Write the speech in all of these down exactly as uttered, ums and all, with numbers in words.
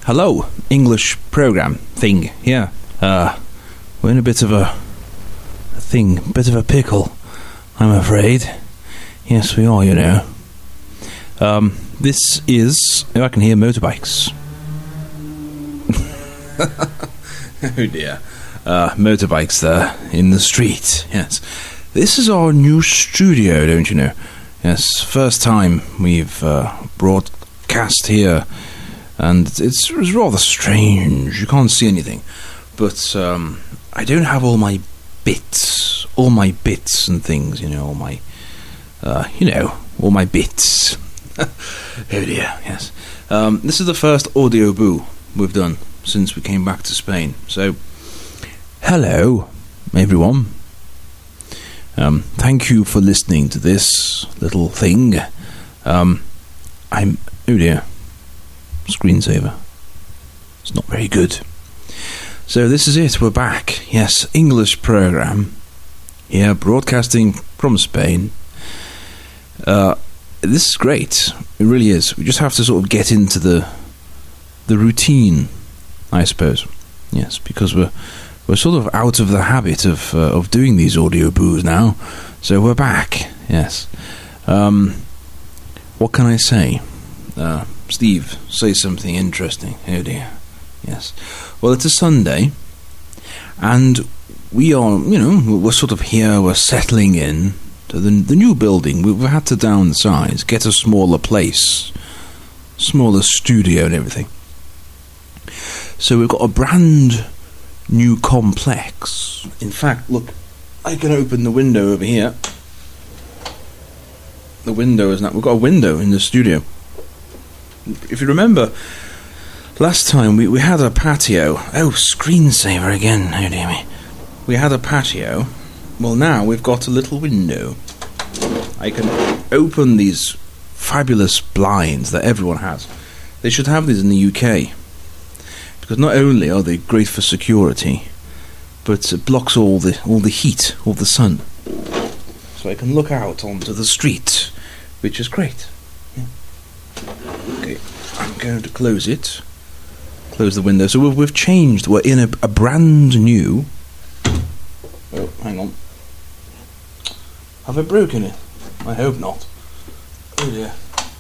Hello, English program thing here. Uh, we're in a bit of a, a thing, bit of a pickle, I'm afraid. Yes, we are, you know. Um, this is, oh, I can hear motorbikes. Oh dear. Uh, motorbikes there in the street, yes. This is our new studio, don't you know? Yes, first time we've uh, broadcast here, and it's, it's rather strange. You can't see anything, but um, I don't have all my bits, all my bits and things, you know, all my, uh, you know, all my bits. Oh dear, yes. Um, this is the first audio boo we've done since we came back to Spain. So, hello, everyone. Um, thank you for listening to this little thing. Um, I'm... Oh dear. Screensaver. It's not very good. So this is it. We're back. Yes, English program. Yeah, broadcasting from Spain. Uh, this is great. It really is. We just have to sort of get into the the routine, I suppose. Yes, because we're we're sort of out of the habit of uh, of doing these audio boos now, so we're back. Yes. Um, what can I say? Uh, Steve, say something interesting. Oh dear. Yes. Well, it's a Sunday, and we are, you know, we're sort of here. We're settling in to the the new building. We've had to downsize, get a smaller place, smaller studio, and everything. So we've got a brand new complex. In fact, look, I can open the window over here. The window is not. We've got a window in the studio. If you remember, last time we, we had a patio. Oh, screensaver again. Oh dear me. We had a patio. Well, now we've got a little window. I can open these fabulous blinds that everyone has. They should have these in the U K. Because not only are they great for security, but it blocks all the all the heat of the sun. So I can look out onto the street, which is great. Yeah. Okay, I'm going to close it. Close the window. So we've, we've changed. We're in a, a brand new... Oh, hang on. Have I broken it? I hope not. Oh dear.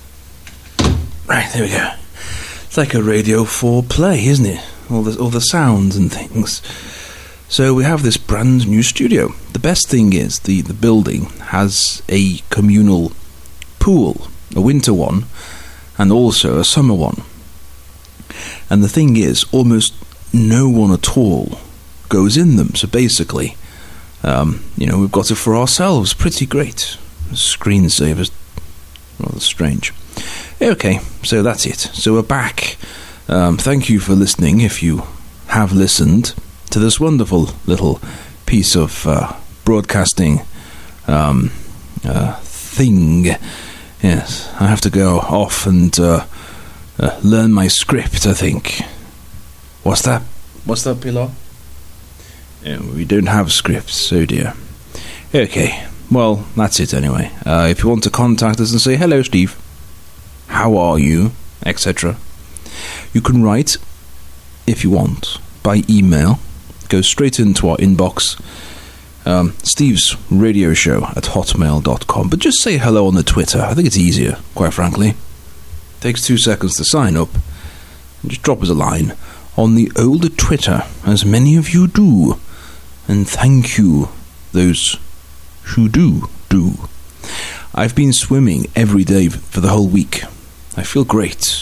Right, there we go. It's like a Radio four play, isn't it? All the, all the sounds and things. So we have this brand new studio. The best thing is the, the building has a communal pool, a winter one, and also a summer one. And the thing is, almost no one at all goes in them. So basically, um, you know, we've got it for ourselves. Pretty great. Screensaver's rather strange. Okay, so that's it. So we're back. Um, thank you for listening, if you have listened to this wonderful little piece of uh, broadcasting um, uh, thing. Yes, I have to go off and uh, uh, learn my script, I think. What's that? What's that, Pilar? Yeah, we don't have scripts, oh dear. Okay, well, that's it anyway. Uh, if you want to contact us and say, hello, Steve, how are you, et cetera, you can write, if you want, by email. Go straight into our inbox, um, Steve's Radio Show at hotmail dot com. But just say hello on the Twitter. I think it's easier, quite frankly. Takes two seconds to sign up. And just drop us a line on the older Twitter, as many of you do. And thank you, those who do do. I've been swimming every day for the whole week. I feel great.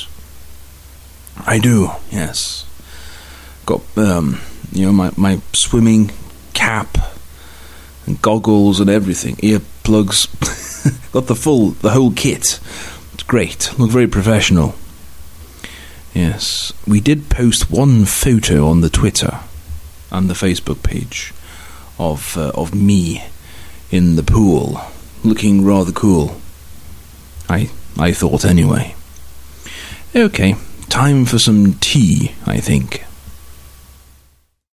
I do, yes. Got, um, you know, my, my swimming cap and goggles and everything. Earplugs. Got the full, the whole kit. It's great. Look very professional. Yes. We did post one photo on the Twitter and the Facebook page of uh, of me in the pool, looking rather cool. I I thought anyway. Okay, time for some tea, I think.